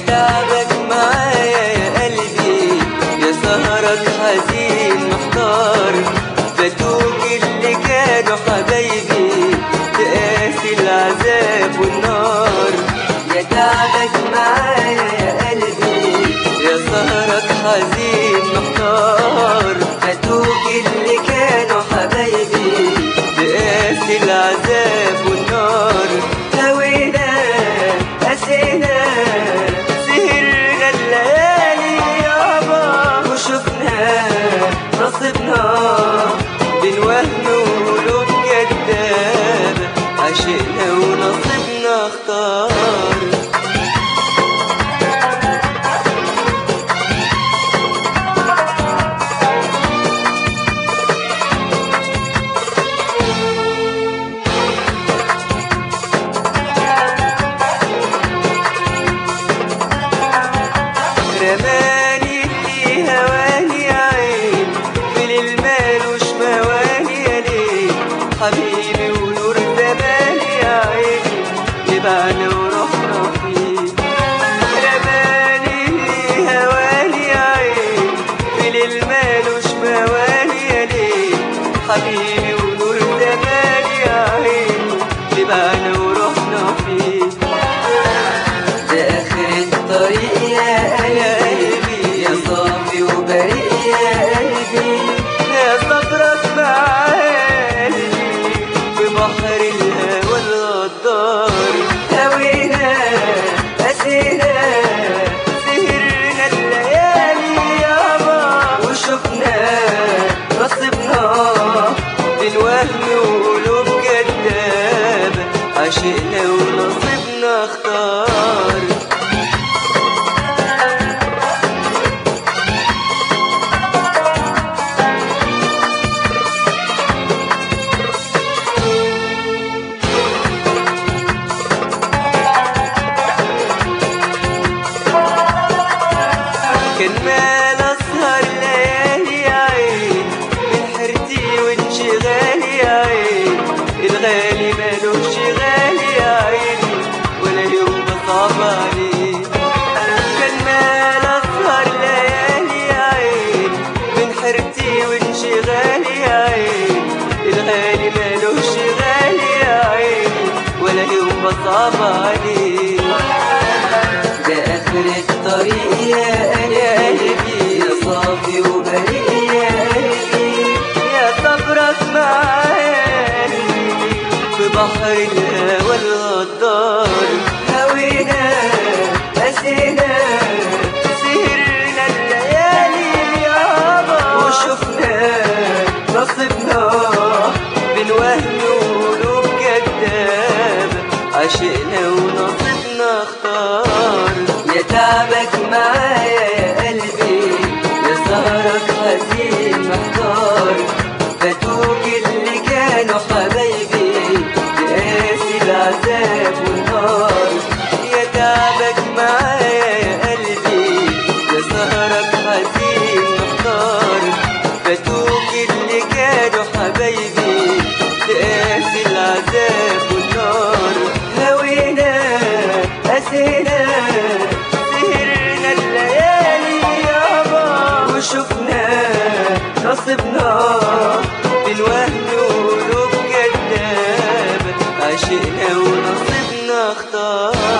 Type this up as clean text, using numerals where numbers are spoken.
تعبك معايا يا قلبي، يا سهرك حزين محتار، فاتوك اللي كانوا حبايبي تقاسي العذاب والنار. يا تعبك معايا يا قلبي، يا سهرك حزين محتار، فاتوك اللي كانوا حبايبي تقاسي العذاب والنار. هوينا قسينا سهرنا الليالي يابا، وشفنا نصيبنا بين وهم وقلوب كدابة، عشقنا ونصيبنا اختار. رماني اللي هواني يا عين، في ليل مالوش مواني يا ليل، حبيبي ونور زماني يا عين، يبعنا ورحنا فيه. رماني اللي هواني يا عين، في ليل مالوش مواني يا ليل، حبيبي ونور زماني يا عين، يبعنا ورحنا فيه. ده آخر الطريق يا قلبي، يا صافي وبريء يا قلبي، يا صبرك معايا قلبي في بحر الهوى الغدار. هوينا قسينا سهرنا الليالي يابا، وشفنا نصيبنا بين وهم وقلوب كدابة، عشقنا ونصيبنا اختار. كان مال اسهر ليالي يا عين، من حيرتي وانشغالي يا عين، الغالي مالوش غالي يا عين، ولا يوم بصعب عليه. كان مال اسهر ليالي يا عين، من حيرتي وانشغالي يا عين، الغالي مالوش غالي يا عين، ولا يوم بصعب عليه. ده آخر الطريق يا قلبي، يا صافي وبريء يا قلبي، يا صبرك معايا قلبي في بحر الهوى الغدار. هوينا قسينا سهرنا الليالي يابا، وشفنا نصيبنا بين وهم وقلوب كدابة، عشقنا ونصيبنا اختار. يا تعبك معايا يا قلبي، يا سهرك حزين محتار، فاتوك اللي كانوا حبايبي تقاسي العذاب والنار. يا تعبك معايا يا قلبي، يا سهرك حزين محتار، فاتوك اللي كانوا حبايبي تقاسي العذاب والنار. هوينا قسينا سهرنا الليالي يابا، وشفنا نصيبنا بين وهم وقلوب كدابة، عشقنا ونصيبنا اختار.